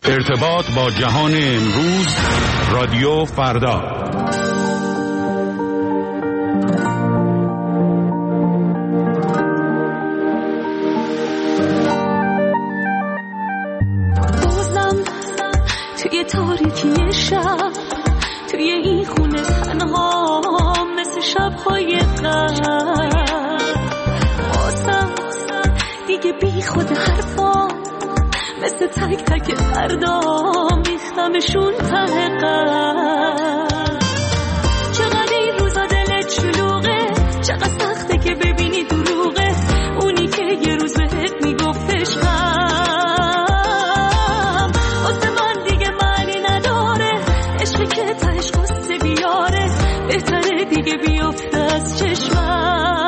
ارتباط با جهان امروز، رادیو فردا. بازم توی تاریکی شب، توی این خونه تنها مثل شب‌های قبل، بازم دیگه بی خود حرفا مثل تک تک دردام میختمشون ته قلب. چقدر این روزا دلت شلوغه، چقدر سخته که ببینی دروغه اونی که یه روز بهت میگفت عشقم. واسه من دیگه معنی نداره، عشقی که تهش قصه بیاره، بهتره دیگه بیفته از چشمم.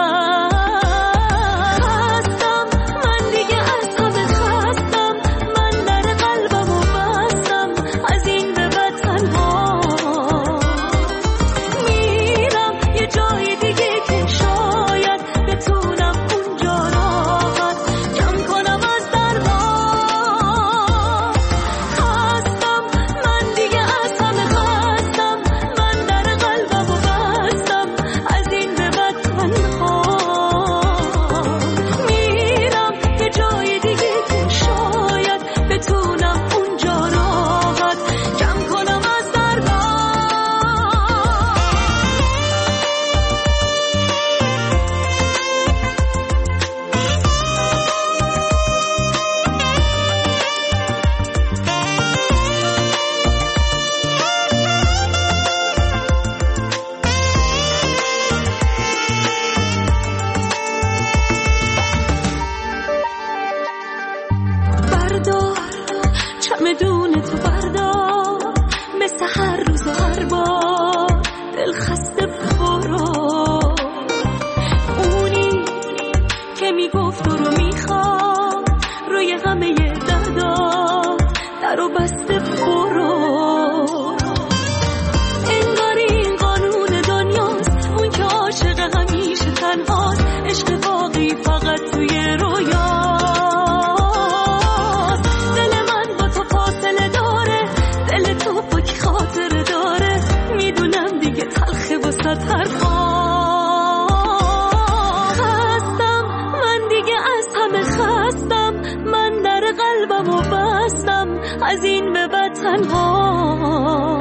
از این به بعد تنها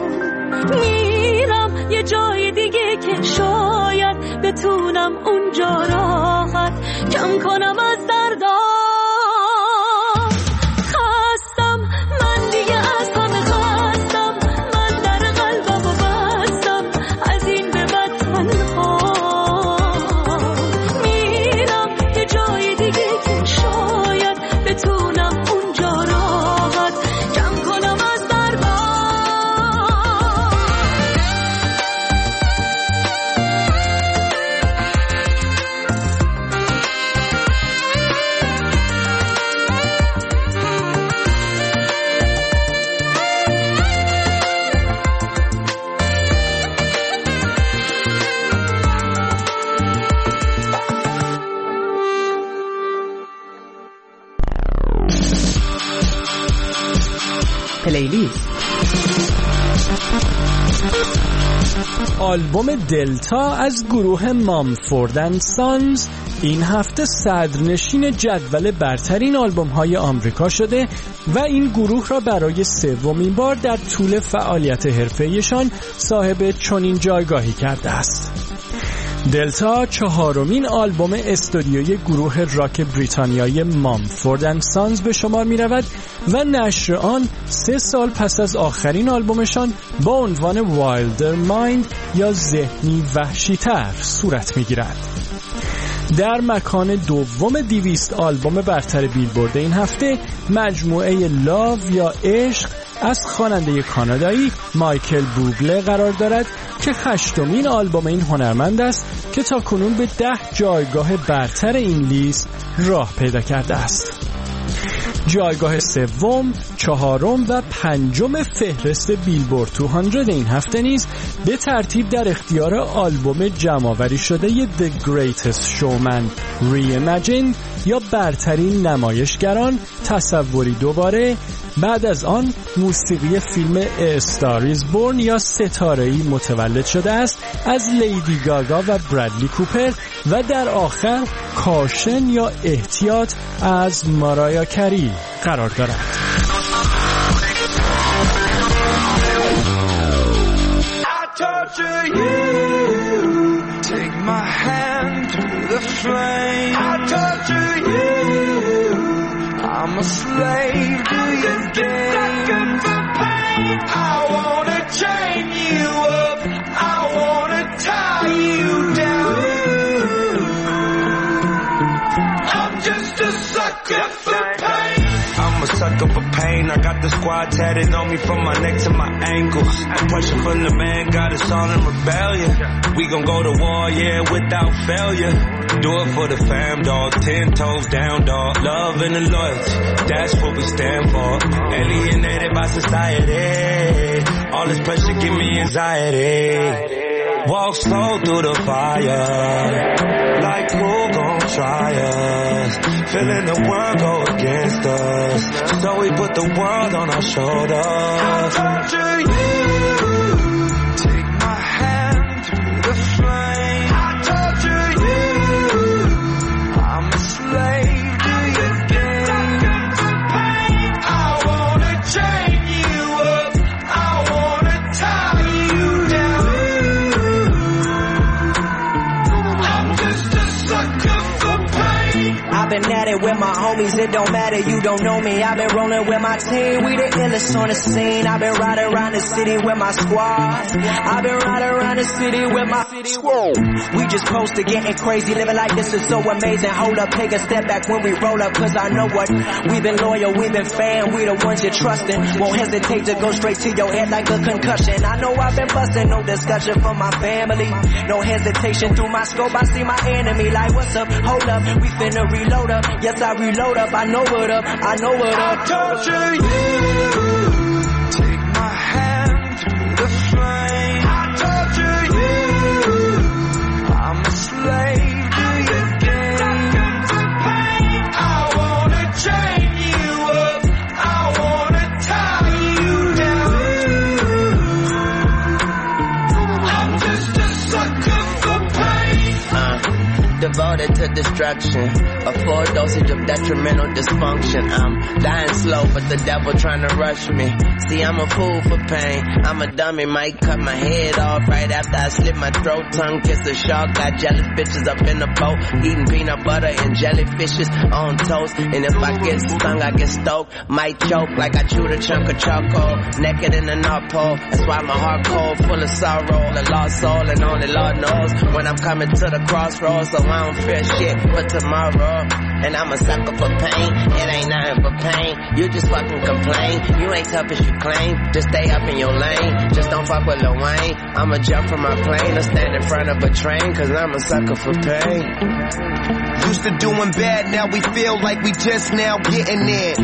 میرم یه جای دیگه که شاید بتونم اونجا راحت کم کنم از دردا. خستم من دیگه از همه خستم، من در قلبمو بستم از این به بعد تنها میرم یه جای دیگه که شاید بتونم اونجا راحت کم کنم از دردا. پلیلیست. آلبوم دلتا از گروه مامفورد اند سانز این هفته صدرنشین جدول برترین آلبوم‌های آمریکا شده و این گروه را برای سومین بار در طول فعالیت حرفه‌ایشان صاحب چنین جایگاهی کرده است. دلتا چهارمین آلبوم استودیویی گروه راک بریتانیایی مامفورد اند سانز به شمار می رود و نشر آن 3 سال پس از آخرین آلبومشان با عنوان وایلدر مایند یا ذهنی وحشی‌تر صورت می گیرد. در مکان دوم 200 آلبوم برتر بیلبورد این هفته مجموعه لاو یا عشق از خواننده کانادایی مایکل بوبله قرار دارد که 8مین آلبوم این هنرمند است که تاکنون به 10 جایگاه برتر این لیست راه پیدا کرده است. جایگاه سوم، چهارم و پنجم فهرست بیلبورد 200 این هفته نیز به ترتیب در اختیار آلبوم جمع‌آوری شده The Greatest Showman Reimagined یا برترین نمایشگران، تصوری دوباره، بعد از آن موسیقی فیلم استاریز بورن یا ستاره‌ای متولد شده است از لیدی گاگا و برادلی کوپر و در آخر کاشن یا احتیاط از مارایا کری قرار دارد. I'm a slave to your game. I wanna chain you up. I wanna tie you down. I'm just a sucker for pain. I'm a sucker for pain. I got the squad tatted on me from my neck to my ankles. Oppression from the man got us all in rebellion. We gon' go to war, yeah, without failure. Do it for the fam, dog. 10 toes down, dog. Love and the loyalty, that's what we stand for. Alienated by society. All this pressure give me anxiety. Walk slow through the fire. Like who gon' try us? Feeling the world go against us. So we put the world on our shoulders. I'll torture you. Take my hand through the flame. I'll torture you. I'm a slave to your game. I wanna chain you up. I wanna tie you down. I'm just a sucker for pain. I've been at it with my homies, it don't matter, you don't know me. I've been rolling with my team, we the illest on the scene. I've been riding around the city with my squad. I've been riding around the city with my squad. We just posted getting crazy, living like this is so amazing. Hold up, take a step back when we roll up, cause I know what. We've been loyal, we've been fan, we the ones you're trusting. Won't hesitate to go straight to your head like a concussion. I know I've been busting, no discussion for my family. No hesitation through my scope, I see my enemy like what's up, hold up, we finna reload up. Yes, I reload up, I know what up, I know what up. I'll torture you. Take my hand through the flame. I'll torture you. I'm a slave to your game. I wanna chain you up. I wanna tie you down. I'm just a sucker for pain. Devoted to destruction, a full dosage of detrimental dysfunction. I'm dying slow, but the devil trying to rush me. See, I'm a fool for pain. I'm a dummy, might cut my head off right after I slit my throat. Tongue kiss a shark, got jealous bitches up in the boat, eating peanut butter and jellyfishes on toast. And if I get stung, I get stoked, might choke like I chewed a chunk of charcoal. Naked in the North Pole, that's why my heart cold, full of sorrow, a lost soul, and only Lord knows when I'm coming to the crossroads. So I don't fear shit for tomorrow. And I'm a sucker for pain. It ain't nothing but pain. You just fucking complain. You ain't tough as you claim. Just stay up in your lane. Just don't fuck with Lil Wayne. I'ma jump from my plane or stand in front of a train, cause I'm a sucker for pain. Used to doing bad, now we feel like we just now getting there.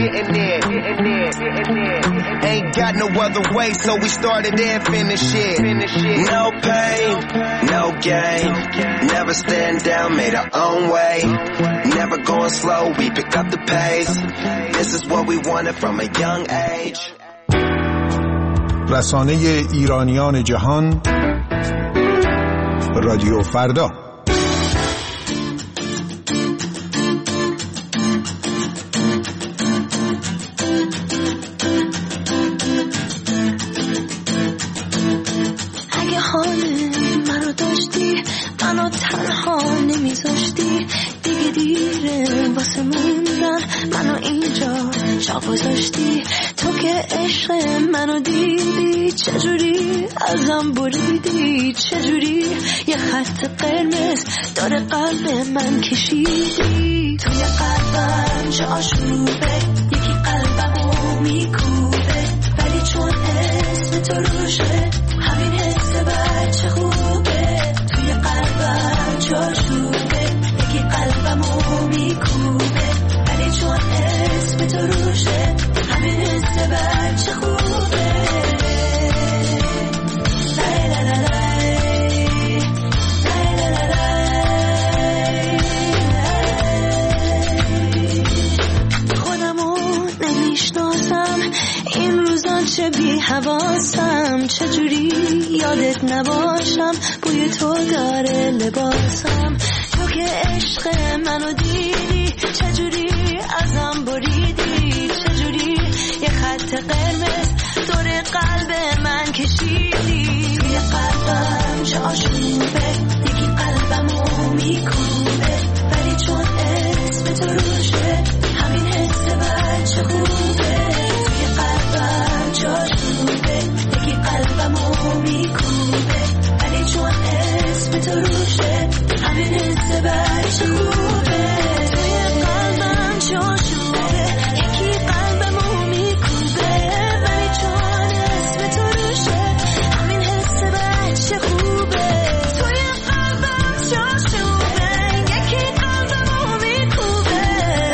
Ain't got no other way, so we started and finished it. No pain, no gain. Never stand down, made our own way. Never going slow, we pick up the pace. This is what we wanted from a young age. رسانه ایرانیان جهان، رادیو فردا. اگه حال منو داشتی، منو تنها نمیذاشتی، دیگه دیره واسه موندن، منو اینجا جا گذاشتی. تو که عشق منو دیدی، چجوری ازم بریدی، چجوری یه خط قرمز داره قلب من کشیدی. توی قلبم جا شروعه، یکی قلبمو میکوبه، ولی چون اسم تو روشه همین حس بچه خوبه. توی قلبم جا شروعه، یکی قلبمو میکوبه، ولی چون اسم تو روشه همین حس بچه خوبه. خودمو نمیشناسم، بی حواسم، چجوری یادت نباشم، بوی تو داره لباسم. تو که عشق منو دیدی، چجوری ازم بریدی، چجوری یه خط قرمز دور قلب من کشیدی. توی قلبم چه آشوبه، یکی قلبمو میکوبه، ولی چون اسم تو روشه همین حس بچه خوبه. توی قلبم چه آشوبه، یکی قلبمو میکوبه، ولی چون اسم تو روشه همین حس بچه خوبه. توی قلبم چه آشوبه، یکی قلبمو میکوبه، ولی چون اسم تو روشه همین حس بچه خوبه. توی قلبم چه آشوبه، یکی قلبمو میکوبه،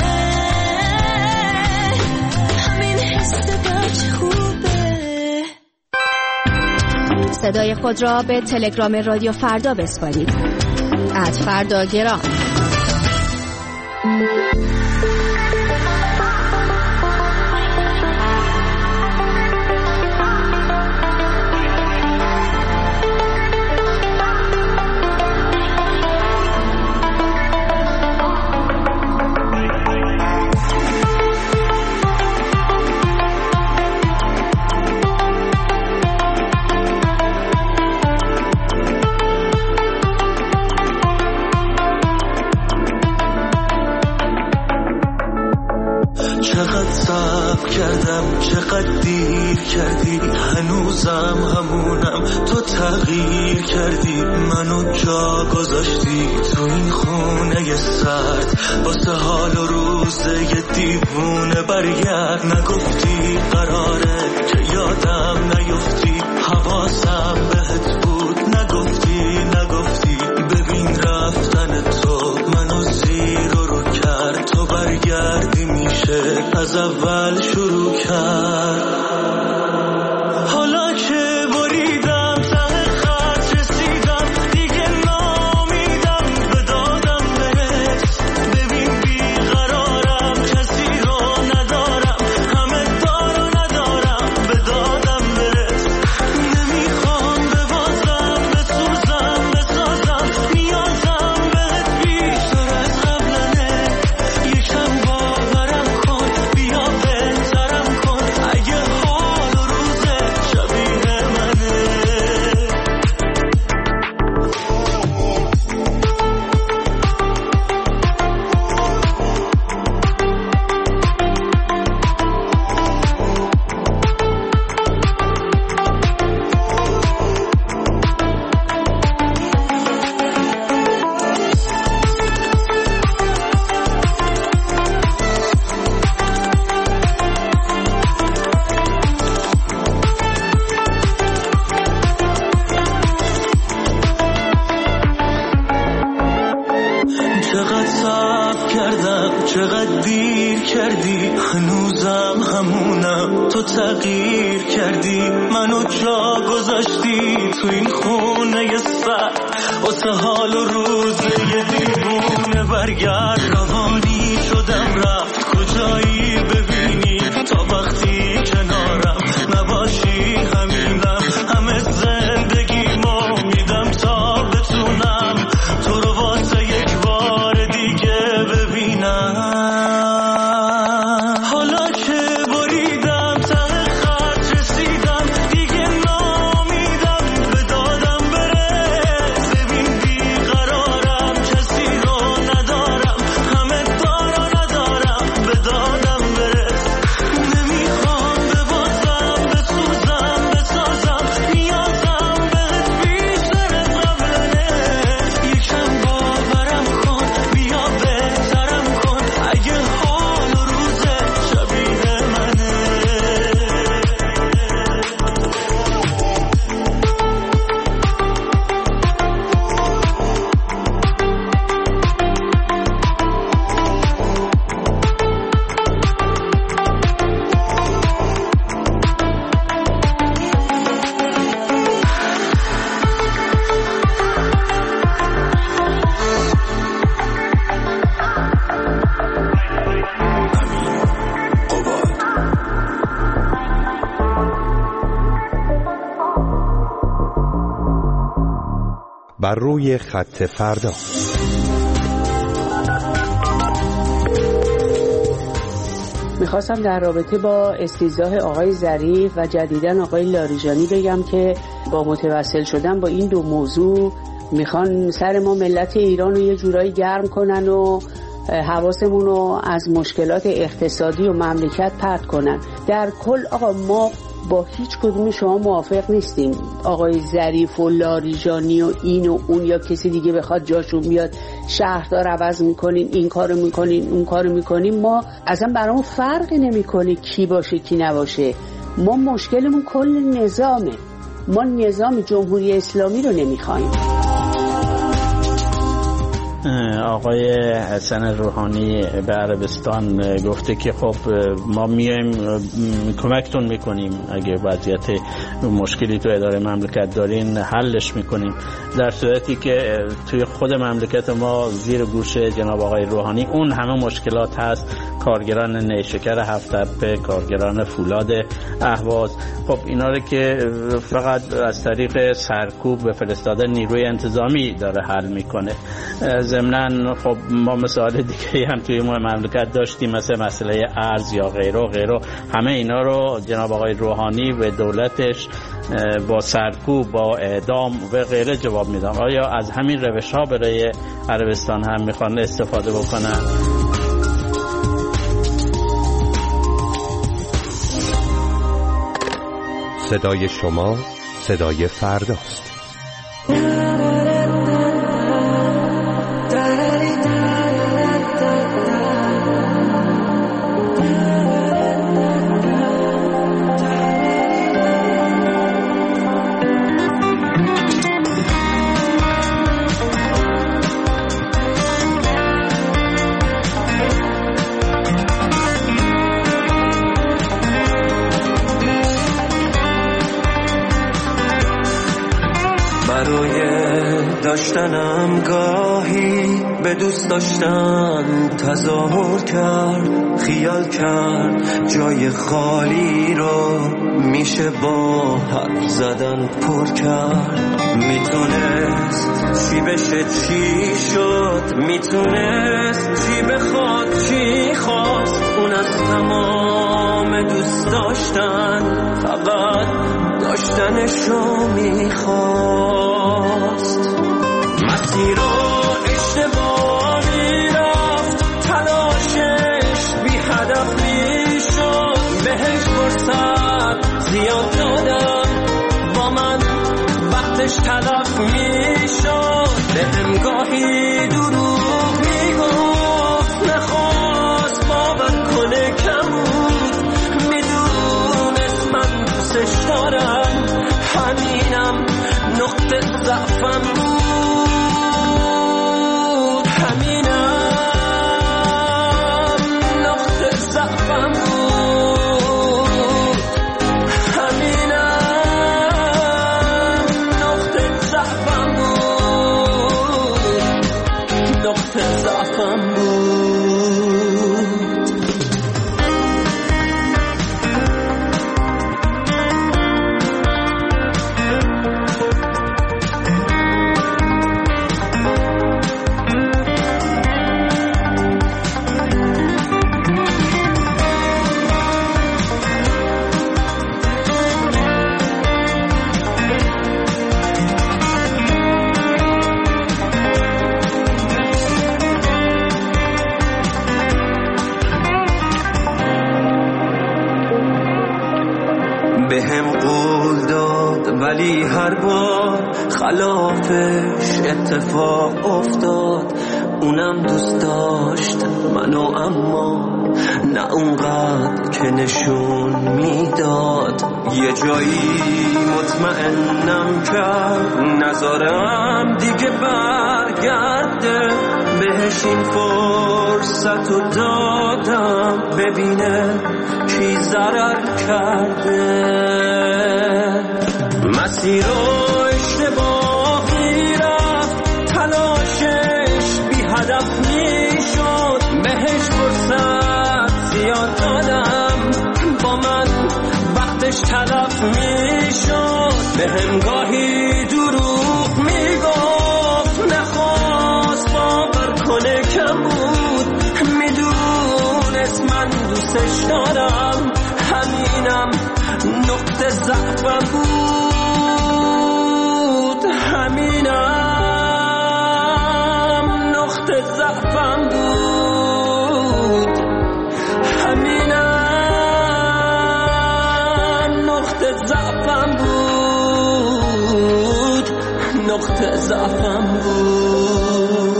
همین حس بچه خوبه. صدای خود را به تلگرام رادیو فردا بسپارید. @فرداگرام. چقدر صبر کردم، چقدر دیر کردی، هنوزم همونم، تو تغییر کردی، منو جا گذاشتی تو این خونه سرد، واسه حال و روزه یه دیوونه برگرد. نگفتی قراره که یادم نیفتی، حواسم بهت بود، نگفتی ببین رفتن تو منو زیر رو کرد. تو برگردی میشه از اول شروع کرد. حالا که بریدم ته خط رسیدم، دیگه نامیدم به دادم برس. ببین بیقرارم، کسی رو ندارم، همه دارو ندارم، به دادم برس. نمیخوام ببازم، بسوزم، بسازم، نیازم بهت بیشتر از قبلنه. یکم باورم کن، بیا بهترم کن، اگه حال و روزه شبیه منه. چقدر صبر کردم، چقدر دیر کردی، هنوزم همونم، تو تغییر کردی، منو جا گذاشتی تو این خونه سرد، واسه حال و روزه یه دیوونه برگرد. روانی شدم رفت کجایی ببینی، تا وقتی کنارم نباشی همینم، همه زندگیمو میدم تا بتونم تو رو واسه یک بار دیگه ببینم. حالا که بریدم ته خط رسیدم، دیگه نامیدم به دادم برس. ببین بیقرارم، کسی رو ندارم، همه بر روی خط فردا. میخواستم در رابطه با استیضاح آقای ظریف و جدیداً آقای لاریجانی بگم که با متوسل شدن با این دو موضوع میخوان سر ما ملت ایران رو یه جورایی گرم کنن و حواسمون رو از مشکلات اقتصادی و مملکت پرت کنن. در کل آقا ما با هیچ کدوم شما موافق نیستیم آقای ظریف و لاریجانی و این و اون یا کسی دیگه بخواد جاشون بیاد شهردار عوض میکنین، این کارو میکنین، اون کارو میکنین. ما اصلا برامون فرقی نمیکنه کی باشه کی نباشه. ما مشکلمون کل نظامه. ما نظام جمهوری اسلامی رو نمیخوایم. آقای حسن روحانی به عربستان گفته که خب ما میایم کمکتون میکنیم، اگه وضعیت مشکلی تو اداره مملکت دارین حلش میکنیم، در صورتی که توی خود مملکت ما زیر گوش جناب آقای روحانی اون همه مشکلات هست. کارگران نیشکر هفت‌تپه، کارگران فولاد اهواز، خب اینا رو که فقط از طریق سرکوب به فرستادن نیروی انتظامی داره حل میکنه. ضمناً خب ما مثال دیگه هم توی مملکت داشتیم، مثل مسئله ارز یا غیره. همه اینا رو جناب آقای روحانی و دولتش با سرکوب، با اعدام و غیره جواب میدن. آیا از همین روش ها برای عربستان هم میخوان استفاده بکنن؟ صدای شما صدای فرداست. داشتنم گاهی به دوست داشتن تظاهر کرد، خیال کرد جای خالی رو میشه با حرف زدن پر کرد. میتونست چی بشه چی شد، میتونست چی بخواد چی خواست. اون از تمام دوست داشتن فقط داشتنشو میخواست. مسیر و اشتباهی رفت، تلاشش بی هدف میشد. بهش فرصت زیاد دادم، با من وقتش تلف میشد. بهم گاهی دروغ میگفت، نخواست باور کنه کم بود. میدونست من دوستش دارم، همینم نقطه ضعفم بود. ولی هر بار خلافش اتفاق افتاد. اونم دوست داشت منو، اما نه اونقدر که نشون میداد. یه جایی مطمئنم کرد نذارم دیگه برگرده. بهش این فرصت رو دادم ببینه کی ضرر کرده. مسیر و اشتباهی رفت، تلاشش بی هدف میشد. بهش فرصت زیاد دادم، با من وقتش تلف میشد. بهم گاهی دروغ میگفت، آتش دادم، همینم نقطه ضعفم بود، همینم نقطه ضعفم بود، همینم نقطه ضعفم بود، نقطه ضعفم بود.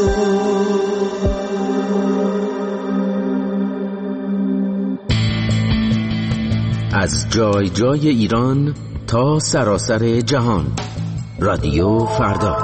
از جای جای ایران تا سراسر جهان، رادیو فردا.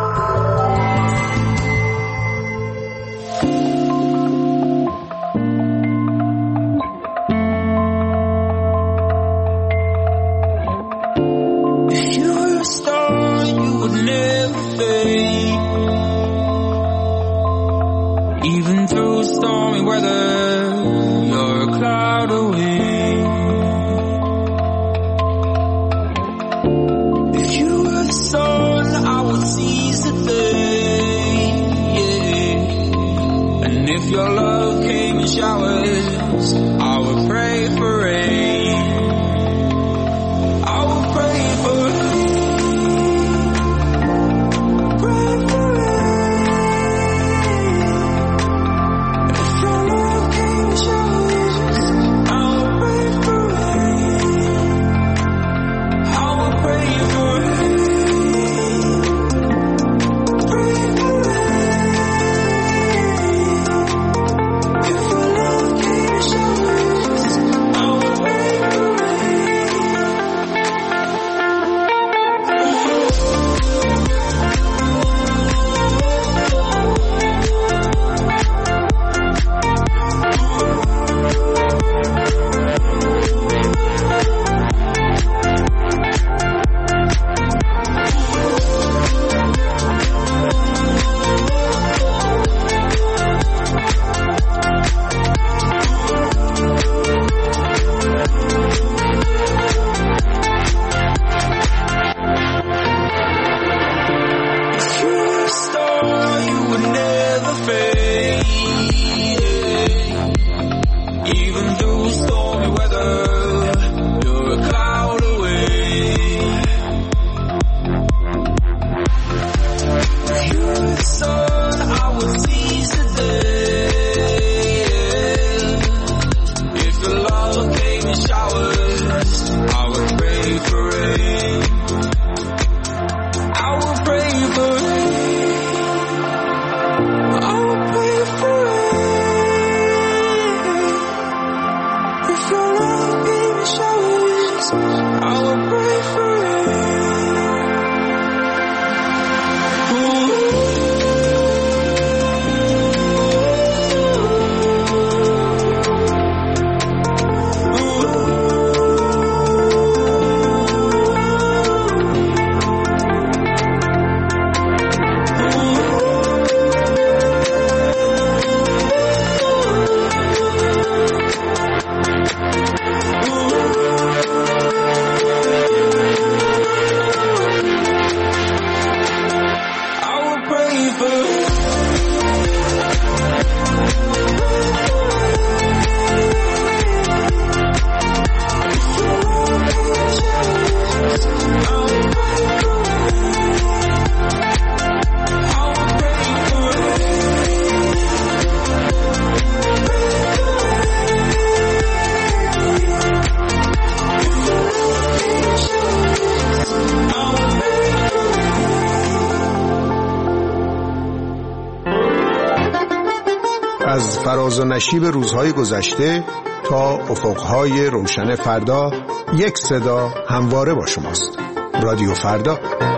از فراز و نشیب روزهای گذشته تا افقهای روشن فردا، یک صدا همواره با شماست. رادیو فردا.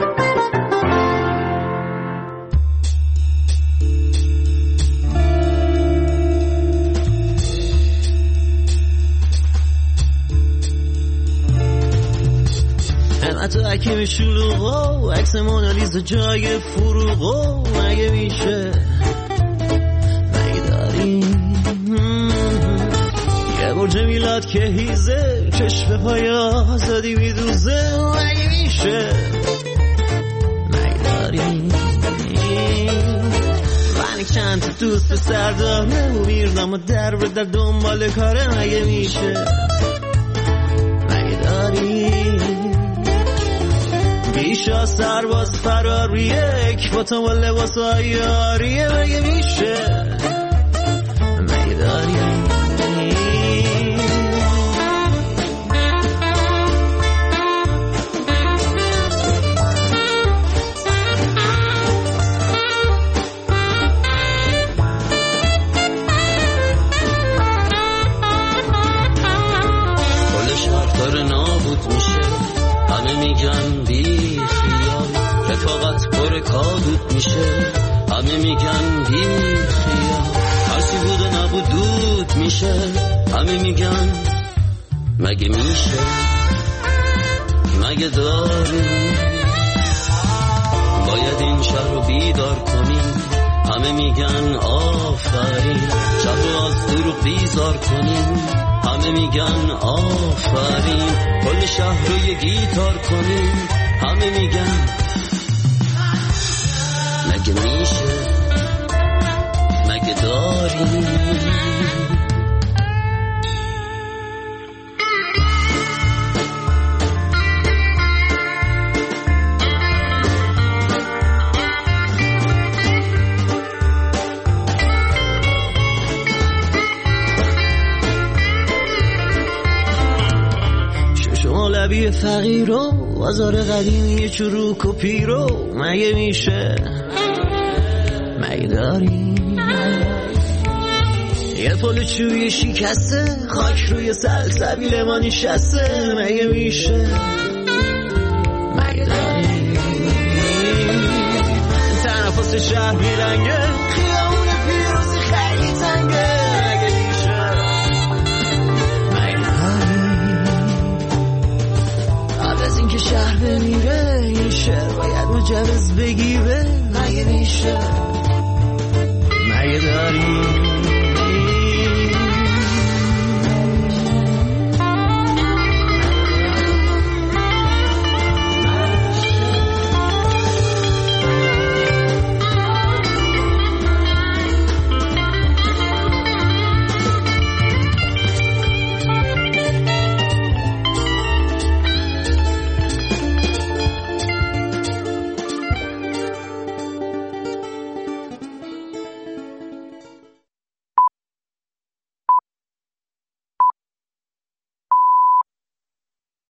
حکیم شلوغو عکس مونالیزا جای فروغو مگه میشه یه برج میلاد که هیزه چشم پای آزادی میدوزه مگه میشه مگه داریم ونک چند تا دوست سرداره و میرنم و در به در دنبال کاره. مگه میشه؟ مگه داری بیشا سرباز فراریه یک با تو با لباس های آریه؟ مگه میشه؟ مگه داری نابود میشه. همه میگن بی خیال رفاقت پر کادود میشه. همه میگن بی خیال هرچی بود و نبود دود میشه. همه میگن مگه میشه؟ مگه داری باید این شهر رو بیدار کنیم. همه میگن آفرین شب رو از دروغ بیزار کنیم. همه میگن آفرین کل شهر رو یه گیتار کنیم. همه میگن مگه میشه؟ مگه داریم؟ لبی فقیر و بازار قدیمی چروک و پیرو. مگه میشه؟ مگه داری یه پل چوی شکسته خاک روی سلسبیل ما نشسته؟ مگه میشه؟ مگه داری تنفس شهر بیلنگه خیابون پیروزی خیلی تنگه؟ که شهر بمیره این شهر باید مجوز بگیره؟ مگه میشه؟ مگه داری